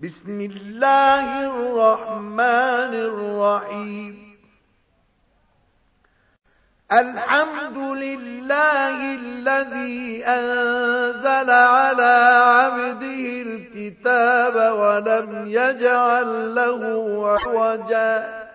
بسم الله الرحمن الرحيم. الحمد لله الذي أنزل على عبده الكتاب ولم يجعل له عوجا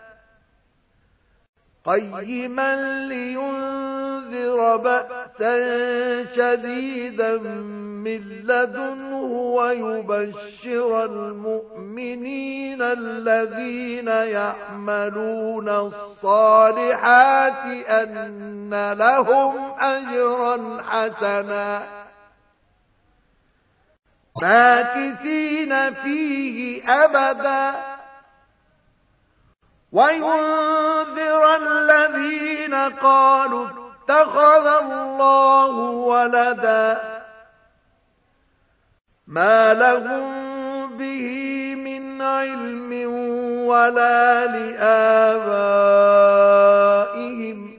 قيما لينذر بأسا شديدا من لدنه ويبشر المؤمنين الذين يعملون الصالحات أن لهم أجرا حسنا ماكثين فيه أبدا وينذر الذين قالوا اتخذ الله ولدا ما لهم به من علم ولا لآبائهم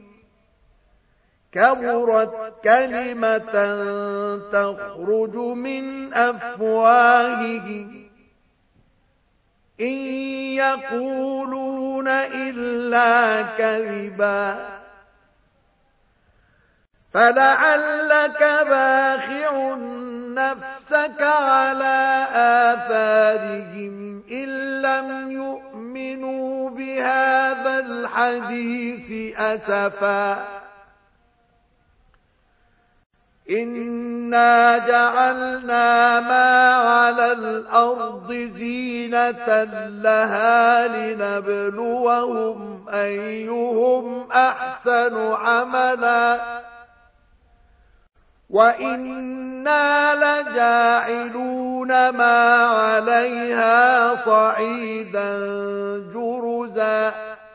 كبرت كلمة تخرج من أفواههم إن يقولون إلا كذبا فلعلك باخع نفسك على آثارهم إن لم يؤمنوا بهذا الحديث أسفا إنا جعلنا ما على الأرض زينة لها لنبلوهم أيهم أحسن عملا وإنا لجاعلون ما عليها صعيدا جرزا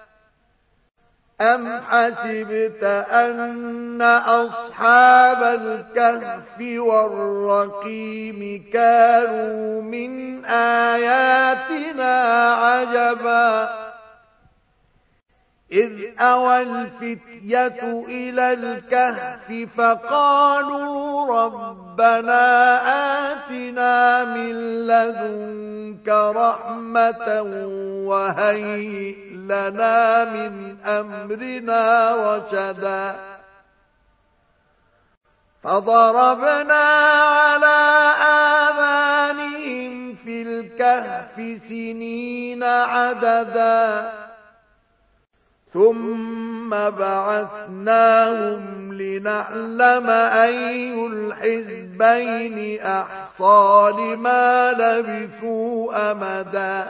أم حسبت أن أصحاب الكهف والرقيم كانوا من آياتنا عجبا إذ أوى الفتية إلى الكهف فقالوا ربنا آتنا من لدنك رحمة وهيئ لنا من أمرنا رشدا فضربنا على آذانهم في الكهف سنين عددا ثم بعثناهم لنعلم أي الحزبين أحصى لما لبثوا أمدا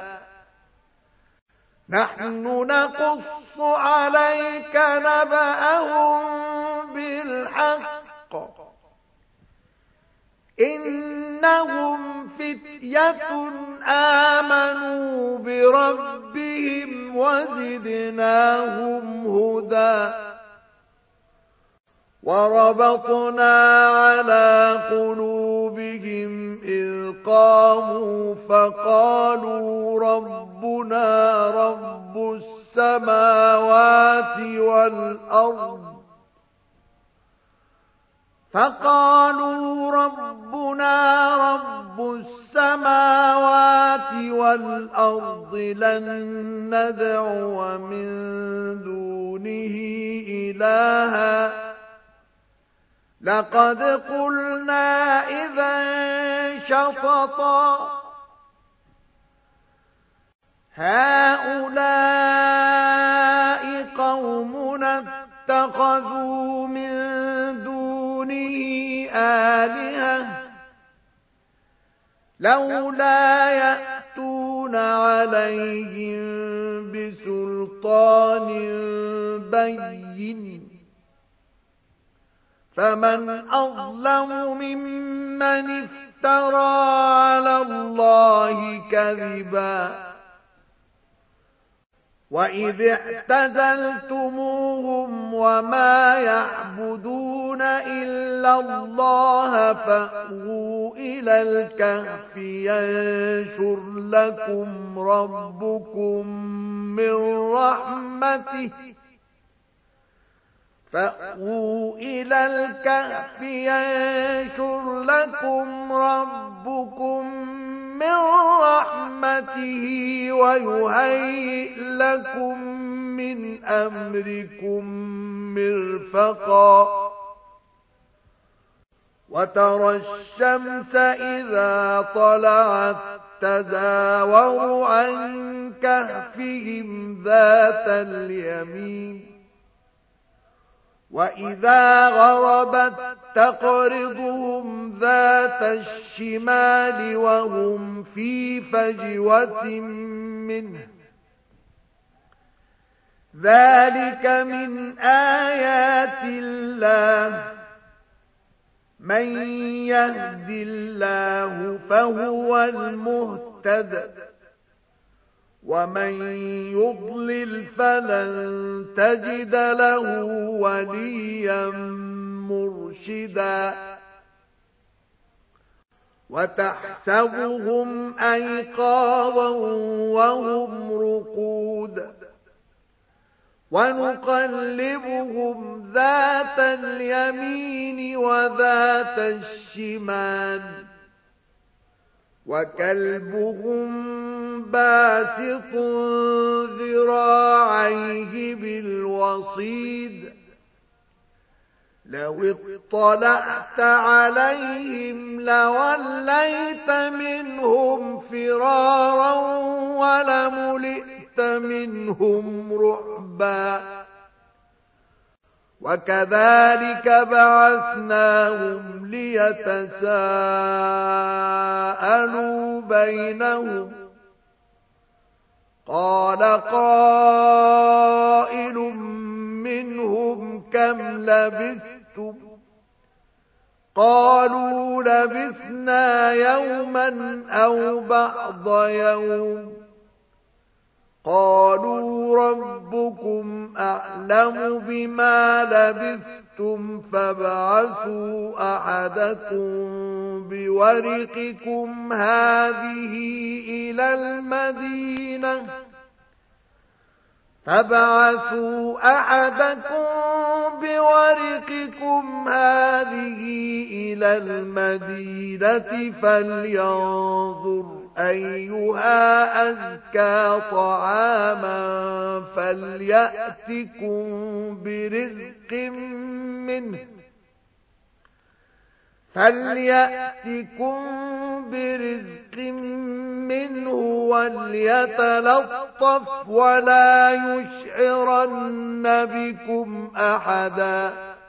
نحن نقص عليك نبأهم بالحق إنهم فتية آمنوا بربهم وزدناهم هدى وربطنا على قلوبهم إذ قاموا فقالوا ربنا رب السماوات والأرض لن ندعو من دونه إلها لقد قلنا إذا شططا هؤلاء قومنا اتخذوا من دونه آلهة لولا يأتون عليهم بسلطان بين فمن أظلم ممن افترى على الله كذبا وإذ اعتزلتموهم وما يعبدون إلا الله فأووا إلى الكهف ينشر لكم ربكم من رحمته فأووا إلى الكهف ينشر لكم ربكم من رحمته ويهيئ لكم من أمركم مرفقا وترى الشمس إذا طلعت تزاور عن كهفهم ذات اليمين وإذا غربت تقرضهم ذات الشمال وهم في فجوة منه ذلك من آيات الله من يهد الله فهو المهتد ومن يضلل فلن تجد له وليا مرشدا وتحسبهم أيقاظا وهم رقود ونقلبهم ذات اليمين وذات الشمال وكلبهم باسط ذراعيه بالوصيد لو اطلعت عليهم لوليت منهم فرارا ولملئت منهم رعبا وكذلك بعثناهم ليتساءلوا بينهم قال قائل منهم كم لبثتم قالوا لبثنا يوما أو بعض يوم قالوا ربكم أعلم بما لبثتم فابعثوا أحدكم بورقكم هذه إلى المدينة فلينظر أيها أزكى طعاما فليأتكم برزق منه وليتلطف ولا يشعرن بكم أحدا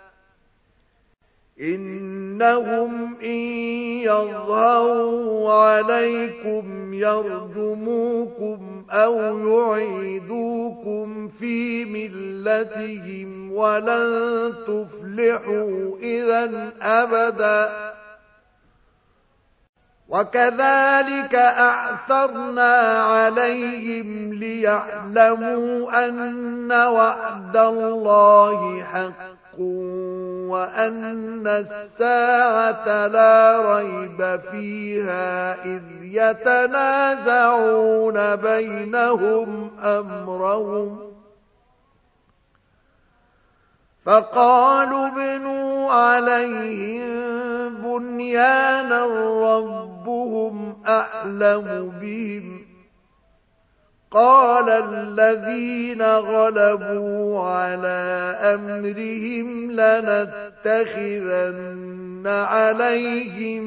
إنهم إن يظهروا عليكم يرجموكم أو يعيدوكم في ملتهم ولن تفلحوا إذا أبدا وكذلك أعثرنا عليهم ليعلموا أن وعد الله حق وأن الساعة لا ريب فيها إذ يتنازعون بينهم أمرهم فقالوا ابنوا عليهم بنيانا ربهم أعلم بهم قال الذين غلبوا على أمرهم لنتخذن عليهم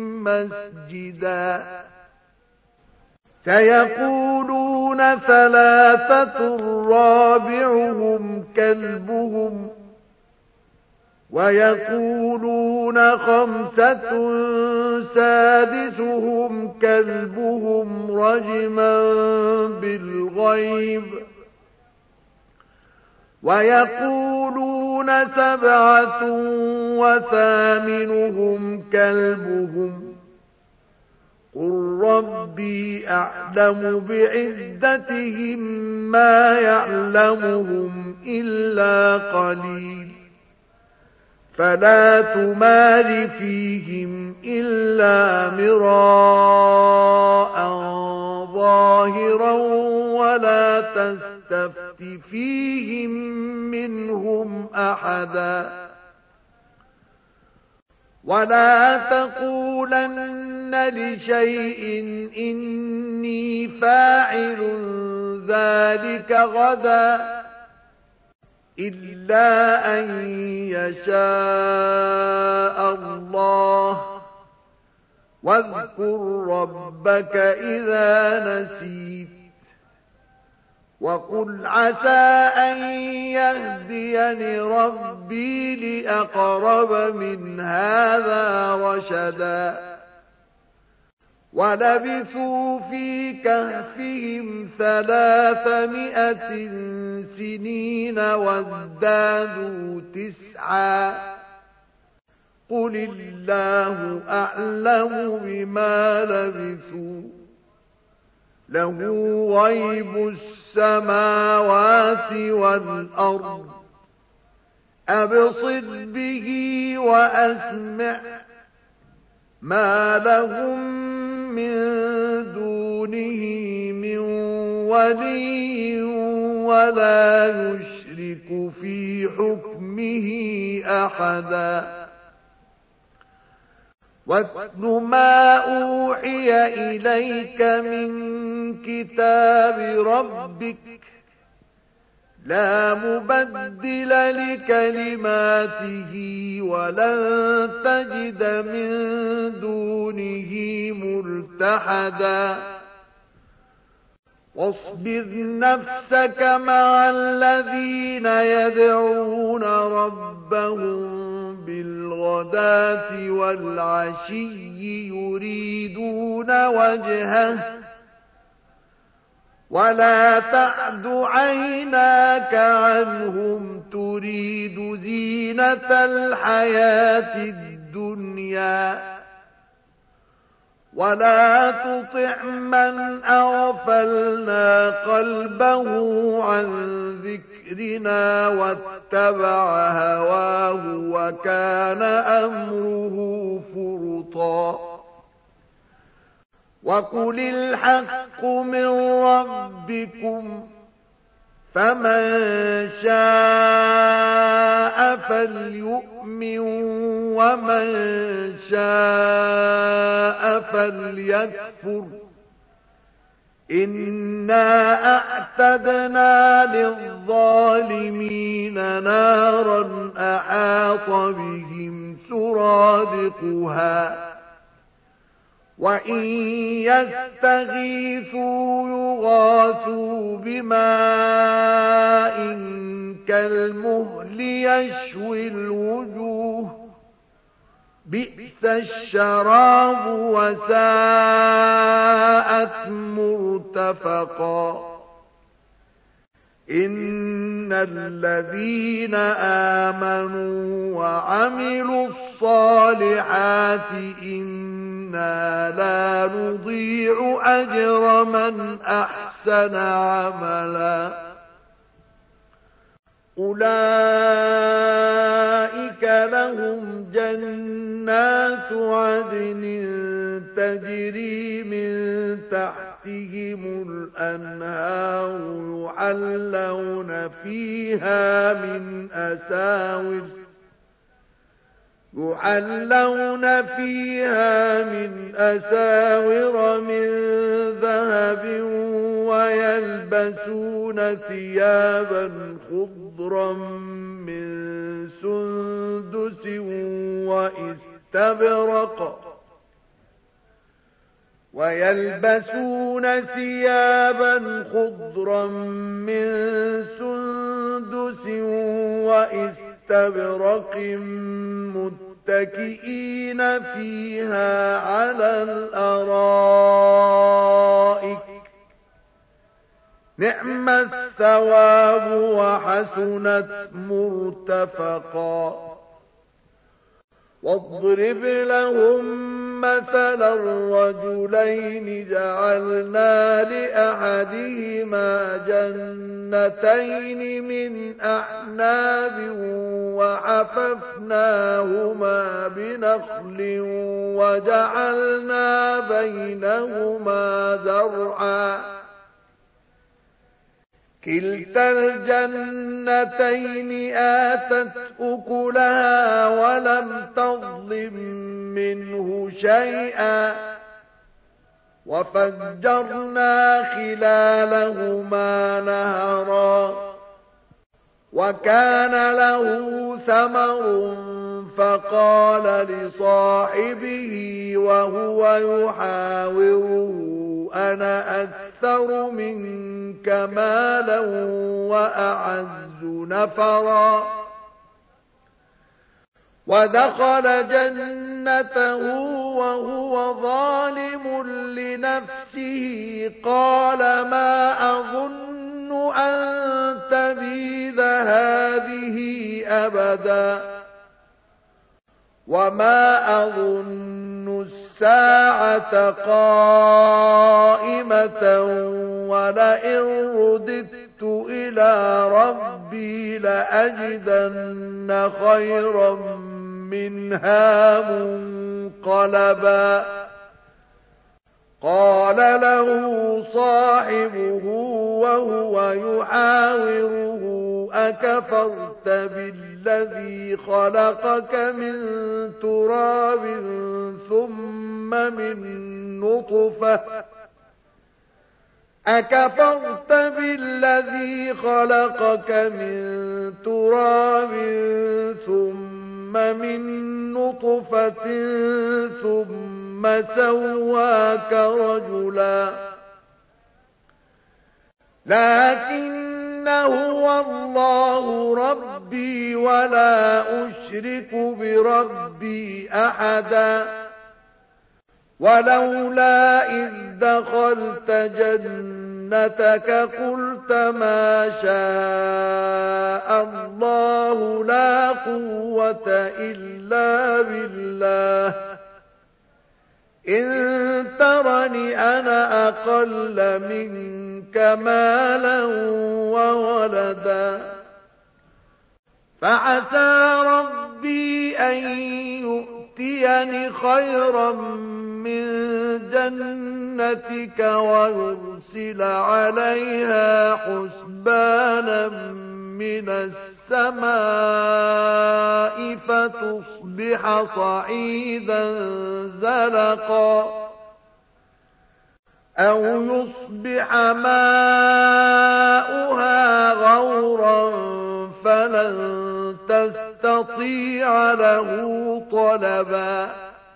مسجدا سيقولون ثلاثة رابعهم كلبهم ويقولون خمسة سادسهم كلبهم رجما بالغيب ويقولون سبعة وثامنهم كلبهم قل ربي أعلم بعدتهم ما يعلمهم إلا قليل فلا تمار فيهم إلا مراء ظاهرا ولا تستفت فيهم منهم أحدا ولا تقولن لشيء إني فاعل ذلك غدا إلا أن يشاء الله واذكر ربك إذا نسيت وقل عسى أن يهديني ربي لأقرب من هذا رشدا ولبثوا في كهفهم 300 سنين وازدادوا 9 قل الله أعلم بما لبثوا له غيب السماوات والأرض أبصر به وأسمع ما لهم من دونه من ولي ولا يشرك في حكمه أحدا واتل ما أوحي إليك من كتاب ربك لا مبدل لكلماته ولن تجد من دونه ملتحدا واصبر نفسك مع الذين يدعون ربهم بالغداة والعشي يريدون وجهه ولا تعد عيناك عنهم تريد زينة الحياة الدنيا ولا تطع من أغفلنا قلبه عن ذكرنا واتبع هواه وكان أمره فرطا وقل الحق من ربكم فمن شاء فليؤمن ومن شاء فليكفر إنا أعتدنا للظالمين نارا أحاط بهم سرادقها وإن يستغيثوا يغاثوا بماء كالمهل يشوي الوجوه بئس الشراب وساءت مرتفقا إن الذين آمنوا وعملوا الصالحات إنا لا نضيع أجر من أحسن عملا أولئك لهم جنات عدن تجري من تحتهم الأنهار يحلون فيها من أساور من ذهب ويلبسون ثيابا خضرا من سندس وإستبرق متكئين فيها على الأرائك نعم الثواب وحسنت مرتفقا واضرب لهم مثلا الرجلين جعلنا لأحدهما جنتين من أعناب وحففناهما بنخل وجعلنا بينهما زرعا كلتا الجنتين آتت أكلها ولم تظلم منه شيئا وفجرنا خلالهما نهرا وكان له ثمر فقال لصاحبه وهو يحاوره أنا أكثر منك مالا وأعز نفرا ودخل جنته وهو ظالم لنفسه قال ما أظن أن تبيد هذه أبدا وما أظن الساعة قائمة ولئن رددت إلى ربي لأجدن خيرا منها منقلبا قال له صاحبه وهو يحاوره أكفرت بالذي خلقك من تراب ثم من نطفة أكفرت بالذي خلقك من تراب ثم من نطفة ثم سواك رجلا لكن هو الله ربي ولا أشرك بربي أحدا ولولا إذ دخلت جنتك قلت ما شاء الله لا قوة إلا بالله إن ترني أنا أقل منك مالا وولدا فعسى ربي أن يؤتيني خيرا من جنتك ويرسل عليها حسبانا من السماء فتصبح صعيدا زلقا أو يصبح ماؤها غورا فلن تستطيع له طلبا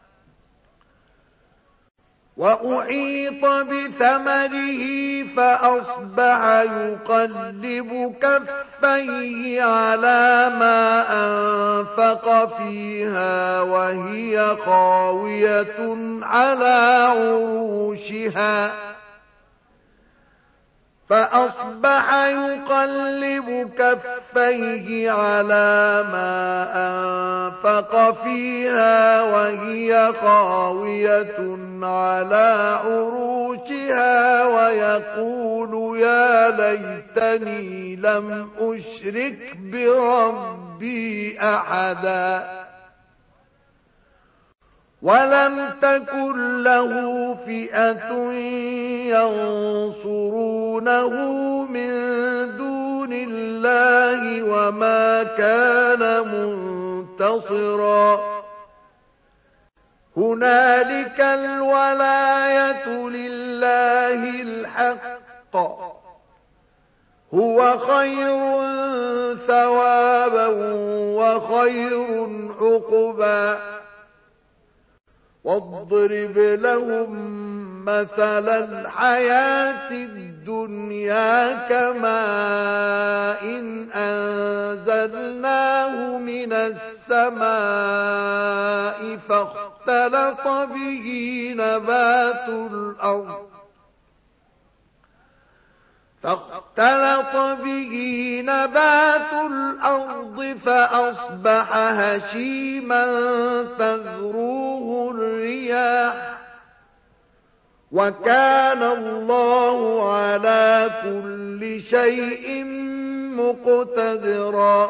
وأحيط بثمره فأصبح يقلب كفيه على ما أنفق فيها وهي خاوية على عروشها فأصبح يقلب كفيه على ما أنفق فيها وهي خاوية على عروشها ويقول يا ليتني لم أشرك بربي أحدا ولم تكن له فئة ينصرونه من دون الله وما كان منتصرا هنالك الولاية لله الحق هو خير ثوابا وخير عقبا واضرب لهم مثل الحياة الدنيا كماء إن أنزلناه من السماء فاختلط به نبات الأرض فأصبح هشيما تذروه الرياح وكان الله على كل شيء مقتدرا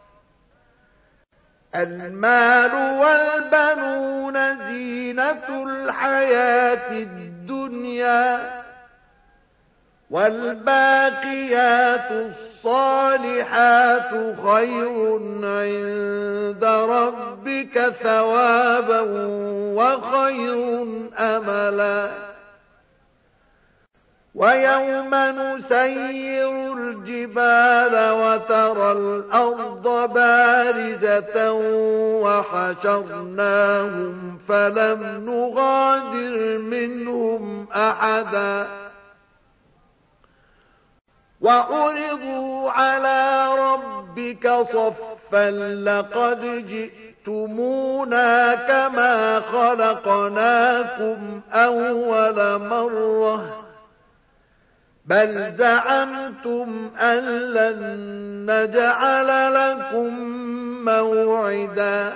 المال والبنون زينة الحياة الدنيا والباقيات الصالحات خير عند ربك ثوابا وخير أملا ويوم نسير الجبال وترى الأرض بارزة وحشرناهم فلم نغادر منهم أحدا وعرضوا على ربك صفا لقد جئتمونا كما خلقناكم أول مرة بل زعمتم أن لن نجعل لكم موعدا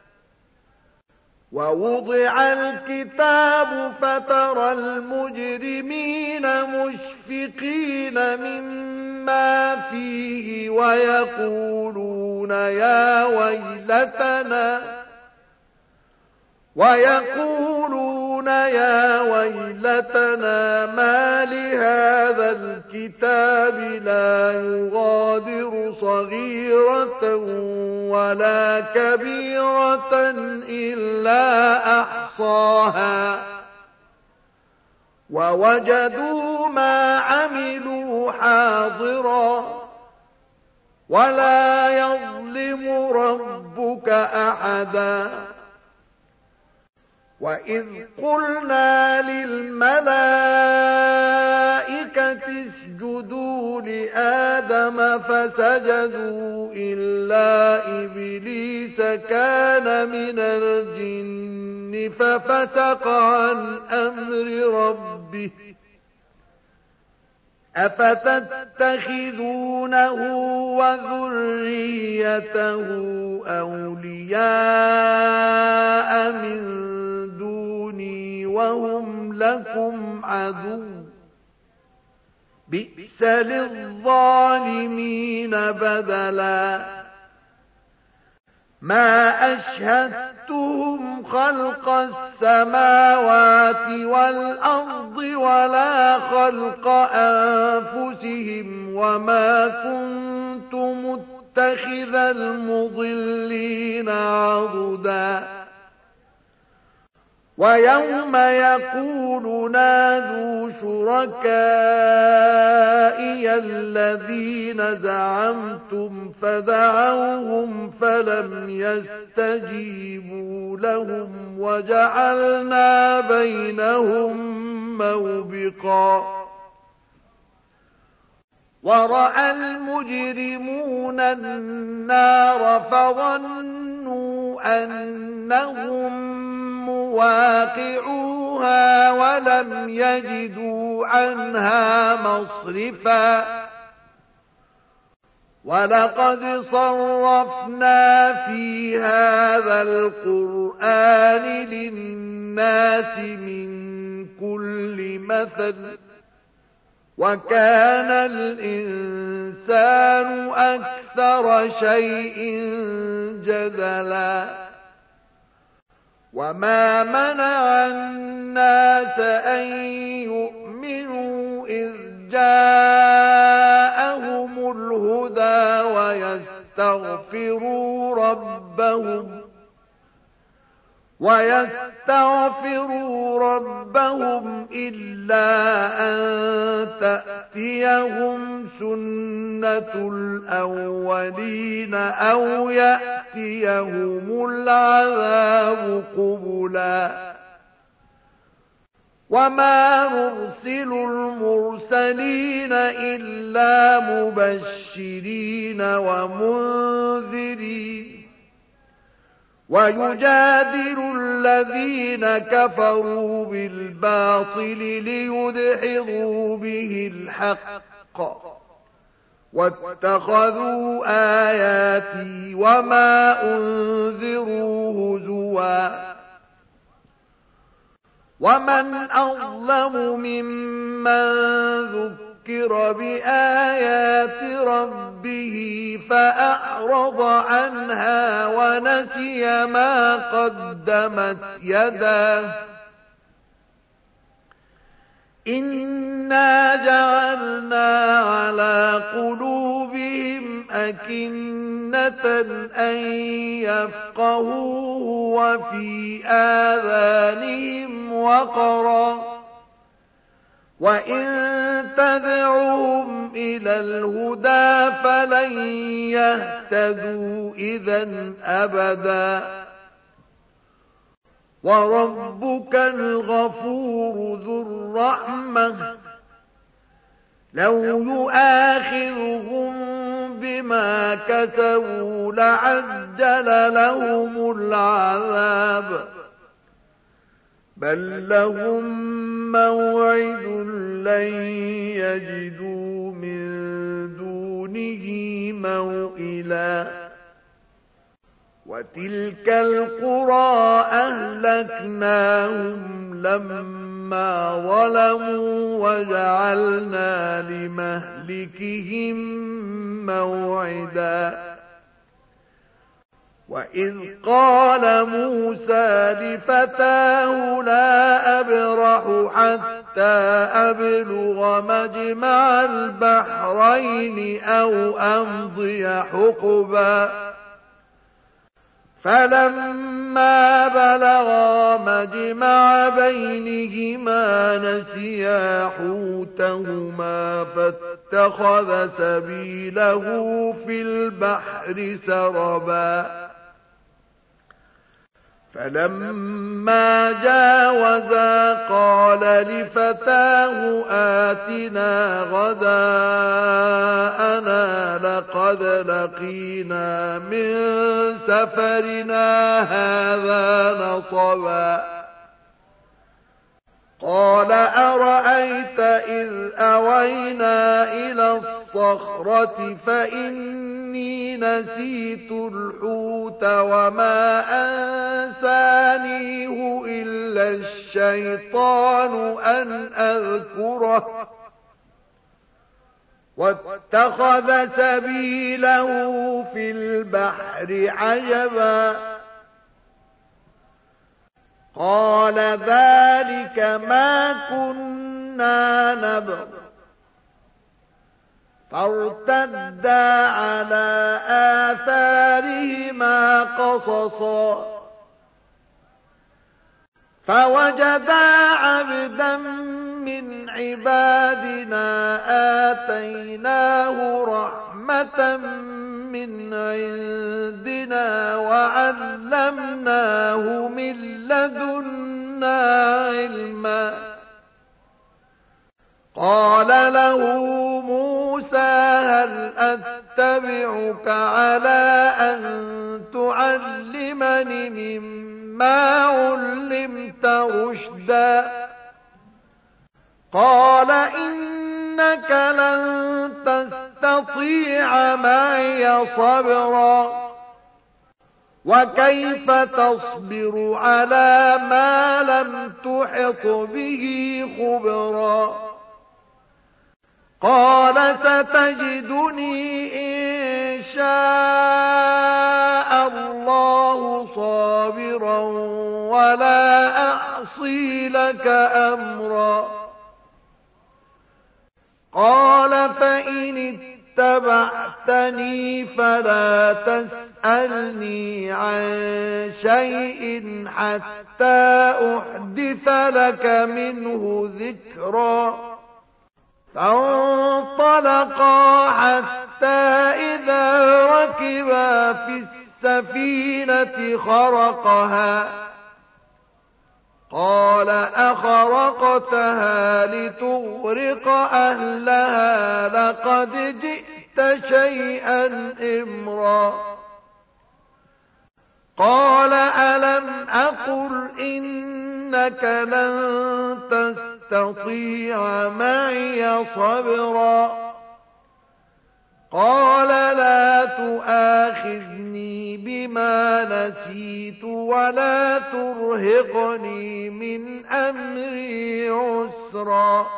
ووضع الكتاب فترى المجرمين مشفقين مما فيه ويقولون يا ويلتنا ما لهذا الكتاب لا يغادر صغيرة ولا كبيرة إلا أحصاها ووجدوا ما عملوا حاضرا ولا يظلم ربك أحدا وإذ قلنا للملائكة اسجدوا لآدم فسجدوا إلا إبليس كان من الجن ففسق عن أمر ربه أفتتخذونه وذريته أولياء من دوني وهم لكم عدو بئس للظالمين بدلا ما أشهدتهم خلق السماوات والأرض ولا خلق أنفسهم وما كنت متخذ المضلين عضدا ويوم يقول نادوا شركائي الذين زعمتم فدعوهم فلم يستجيبوا لهم وجعلنا بينهم موبقا ورأى المجرمون النار فظنوا أنهم مواقعوها ولم يجدوا عنها مصرفا ولقد صرفنا في هذا القرآن للناس من كل مثل وكان الإنسان أكثر شيء جدلا وما منع الناس أن يؤمنوا إذ جاءهم الهدى ويستغفروا ربهم إلا أن تأتيهم سنة الأولين أو يأتيهم العذاب قبلا وما نرسل المرسلين إلا مبشرين ومنذرين ويجادل الذين كفروا بالباطل ليدحضوا به الحق واتخذوا آياتي وما أنذروا هزوا ومن أظلم ممن ذكر بآيات ربه فأعرض عنها ونسي ما قدمت يداه إنا جعلنا على قلوبهم أكنة أن يفقهوه وفي آذانهم وقرا وإن تدعوهم إلى الهدى فلن يهتدوا إذا أبدا وربك الغفور ذو الرحمة لو يؤاخذهم بما كسبوا لعجل لهم العذاب بل لهم موعد لن يجدوا من دونه موئلا وتلك القرى أهلكناهم لما ظلموا وجعلنا لمهلكهم موعدا وإذ قال موسى لفتاه لا أبرح حتى أبلغ مجمع البحرين أو أمضي حقبا فلما بلغا مجمع بينهما نسيا حوتهما فاتخذ سبيله في البحر سربا فلما جاوزا قال لفتاه آتنا غداءنا لقد لقينا من سفرنا هذا نصبا قال أرأيت إذ أوينا إلى الصخرة فإني نسيت الحوت وما أنسانيه إلا الشيطان أن أذكره واتخذ سبيله في البحر عجبا قال ذلك ما كنا نبغ فارتدا على آثارهما قصصا فوجدا عبدا من عبادنا آتيناه رحمة من عندنا وعلمناه من لدنا علما قال له موسى هل أتبعك على أن تعلمني مما علمت رشدا قال إنك لن تستطيع معي صبرا وكيف تصبر على ما لم تحط به خبرا قال ستجدني إن شاء الله صابرا ولا أعصي لك أمرا قال فإن اتبعتني فلا تسألني عن شيء حتى أحدث لك منه ذكرا فانطلقا حتى إذا ركبا في السفينة خرقها قال أخرقتها لتغرق أهلها لقد جئت شيئا إمرا قال ألم أقل إنك لن تستطيع معي صبرا قال لا تؤاخذني بما نسيت ولا ترهقني من أمري عسرا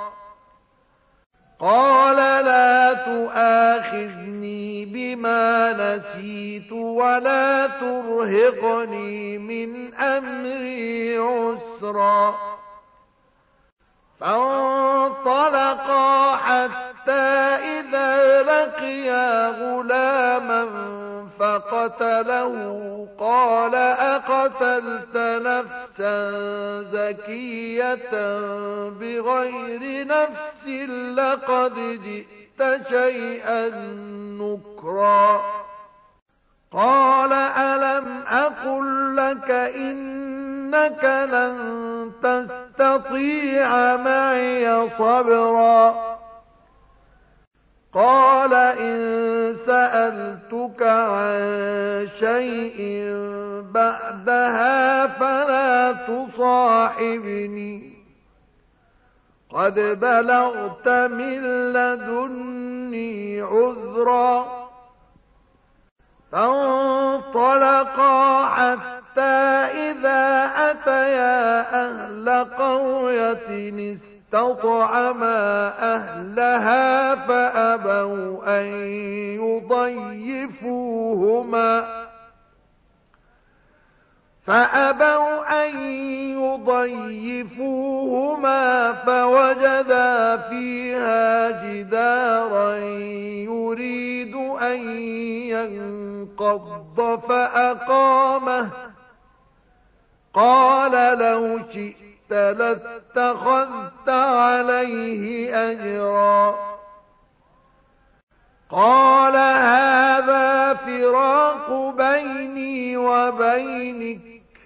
قال لا تؤاخذني بما نسيت ولا ترهقني من أمري عسرا فانطلقا حتى إذا لقيا غلاما فقتله قال أقتلت نفسا زكية بغير نفس لقد جئت شيئا نكرا قال ألم أقل لك إنك لن تستطيع معي صبرا قال إن سألتك عن شيء بعدها فلا تصاحبني قد بلغت من لدني عذرا فانطلقا حتى إذا أتيا أهل قرية استطعما أهلها فأبوا أن يضيفوهما فوجدا فيها جدارا يريد أن ينقض فأقامه قال لو شئت لاتخذت عليه أجرا قال هذا فراق بيني وبينك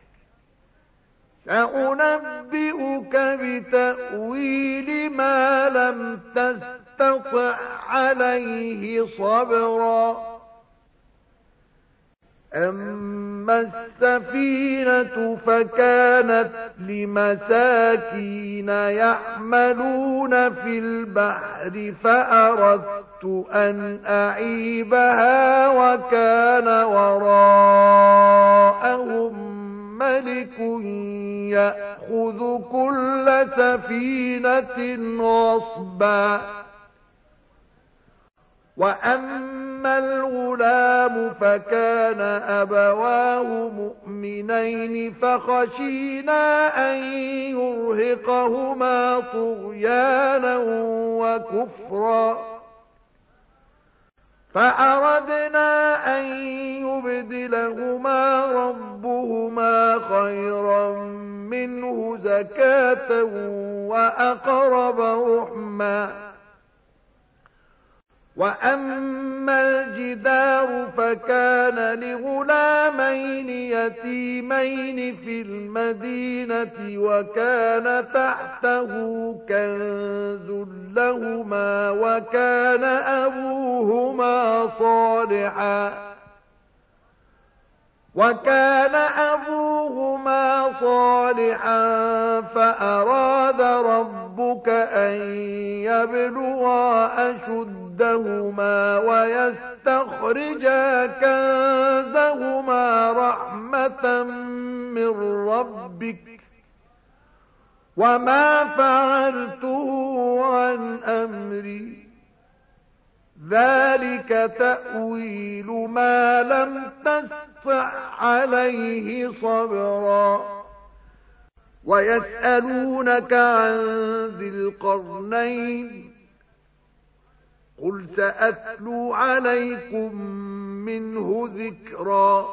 سأنبئك بتأويل ما لم تستطع عليه صبرا أما السفينة فكانت لمساكين يعملون في البحر فأردت أن أعيبها وكان وراءهم ملك يأخذ كل سفينة غصبا وأما الغلام فكان أبواه مؤمنين فخشينا أن يرهقهما طغيانا وكفرا فأردنا أن يبدلهما ربهما خيرا منه زكاة وأقرب رحما وأما الجدار فكان لغلامين يتيمين في المدينة وكان تحته كنز لهما وكان أبوهما صالحا فأراد ربك أن يبلغا أشدهما ويستخرجا كنزهما رحمة من ربك وما فعلته عن أمري ذلك تأويل ما لم تستطع عليه صبرا ويسألونك عن ذي القرنين قل سأتلو عليكم منه ذكرا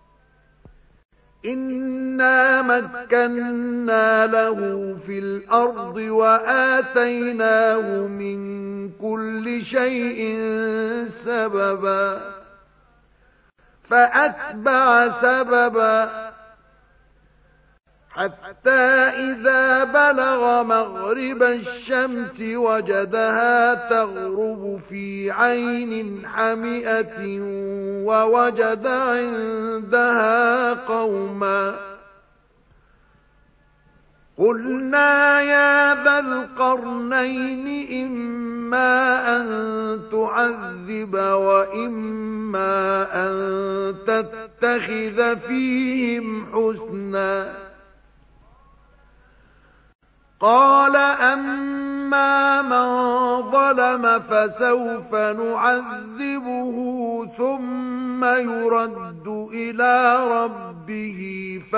إنا مكنا له في الأرض وآتيناه من كل شيء سببا فأتبع سببا حتى إذا بلغ مغرب الشمس وجدها تغرب في عين حمئة ووجد عندها قوما قلنا يا ذا القرنين إما أن تعذب وإما أن تتخذ فيهم حسنا قال أما من ظلم فسوف نعذبه ثم يرد إلى ربه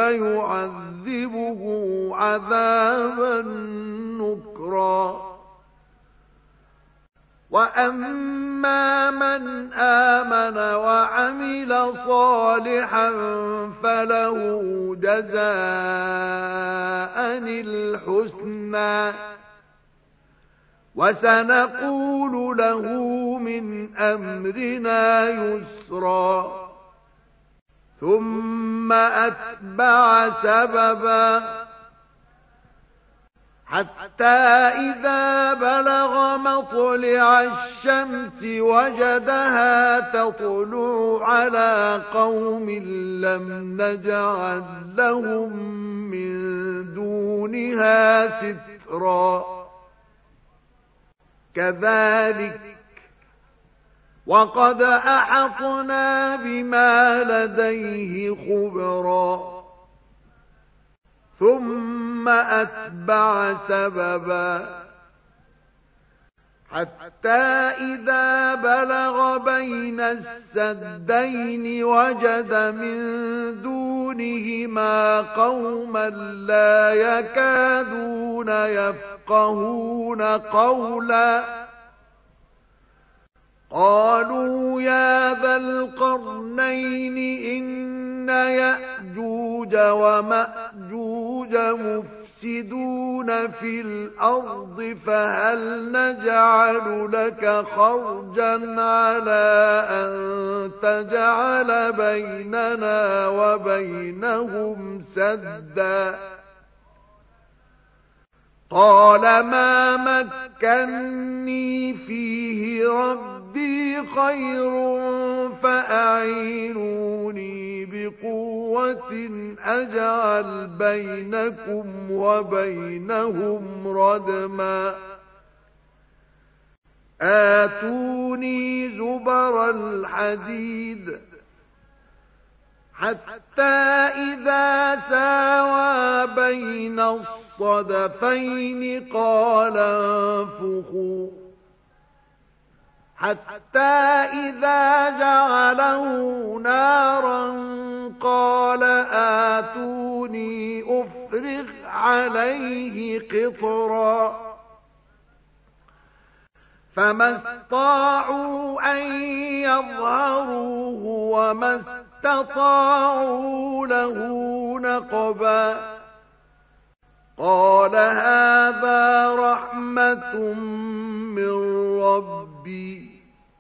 فيعذبه عذابا نكرا وأما من آمن وعمل صالحا فله جزاء الحسنى وسنقول له من أمرنا يسرا ثم أتبع سببا حتى إذا بلغ مطلع الشمس وجدها تطلع على قوم لم نجعل لهم من دونها سترا كذلك وقد أحطنا بما لديه خبرا ثم أتبع سببا حتى إذا بلغ بين السدين وجد من دونهما قوما لا يكادون يفقهون قولا قالوا يا ذا القرنين إن يأجوج ومأجوج مفسدون في الأرض فهل نجعل لك خرجا على أن تجعل بيننا وبينهم سدا قال ما مكني فيه ربي خير فأعينوني بقوة أجعل بينكم وبينهم ردما آتوني زبر الحديد حتى إذا ساوى بين الصدفين قال انفخوا حتى إذا جعله نارا قال آتوني أفرغ عليه قطرا فما استطاعوا أن يظهروه وما استطاعوا له نقبا قال هذا رحمة من ربي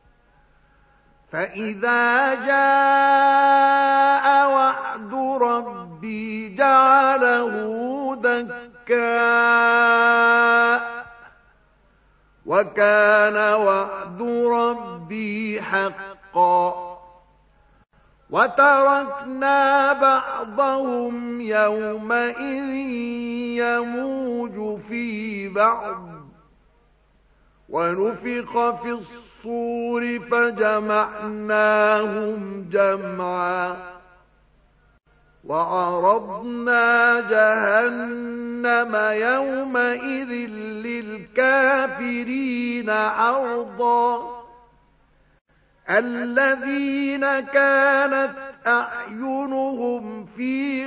فإذا جاء وعد ربي جعله دكاء وكان وعد ربي حقا وتركنا بعضهم يومئذ يموج في بعض ونفخ في الصور فجمعناهم جمعا وعرضنا جهنم يومئذ للكافرين عرضا الذين كانت أعينهم في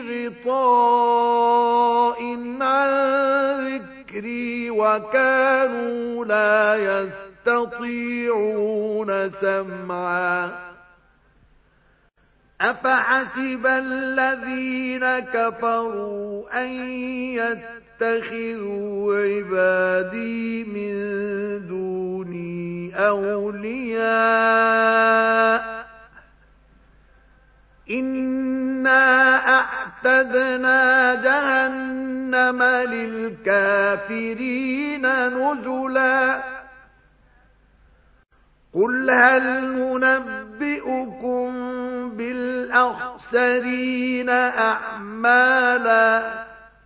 غطاء عن ذكري وكانوا لا يستطيعون سمعا أفحسب الذين كفروا أن يتخذوا عبادي من دوني أولياء إنا أعتدنا جهنم للكافرين نزلا قل هل ننبئكم بالأخسرين أعمالا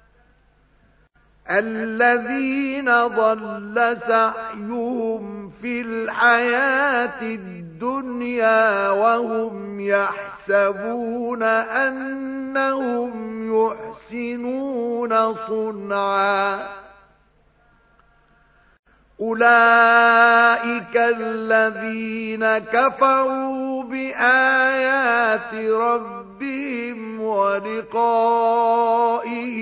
الذين ضل سعيهم في الحياة الدنيا وهم يحسبون أنهم يحسنون صنعا أولئك الذين كفروا بآيات ربهم ولقائه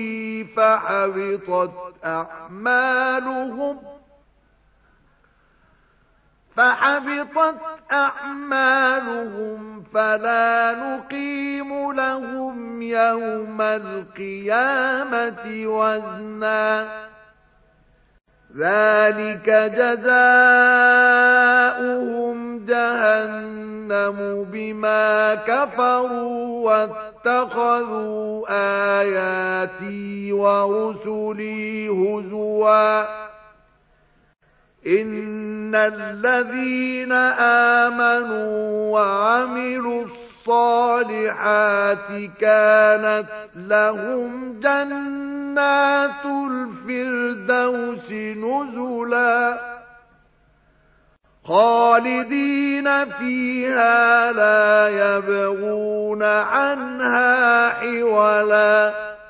فحبطت أعمالهم فلا نقيم لهم يوم القيامة وزنا ذلك جزاؤهم جهنم بما كفروا واتخذوا آياتي ورسلي هزوا إن الذين آمنوا وعملوا الصالحات كانت لهم جنات الفردوس نزلا خالدين فيها لا يبغون عنها حولا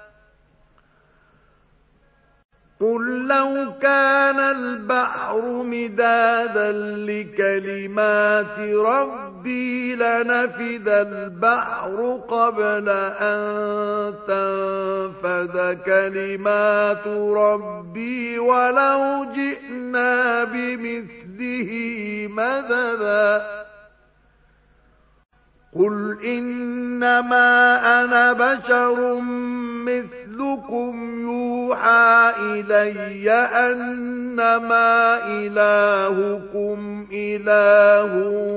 قل لو كان البحر مدادا لكلمات ربي لنفد البحر قبل أن تنفد كلمات ربي ولو جئنا بمثله مددا قل إنما أنا بشر مثلكم يوحى إلي أنما إلهكم إله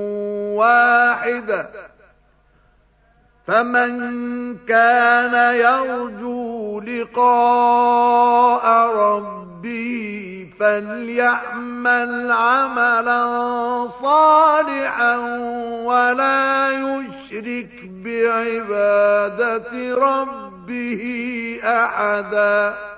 واحد فمن كان يرجو لقاء ربه فليعمل عملا صالحا ولا يشرك بعبادة ربه أحدا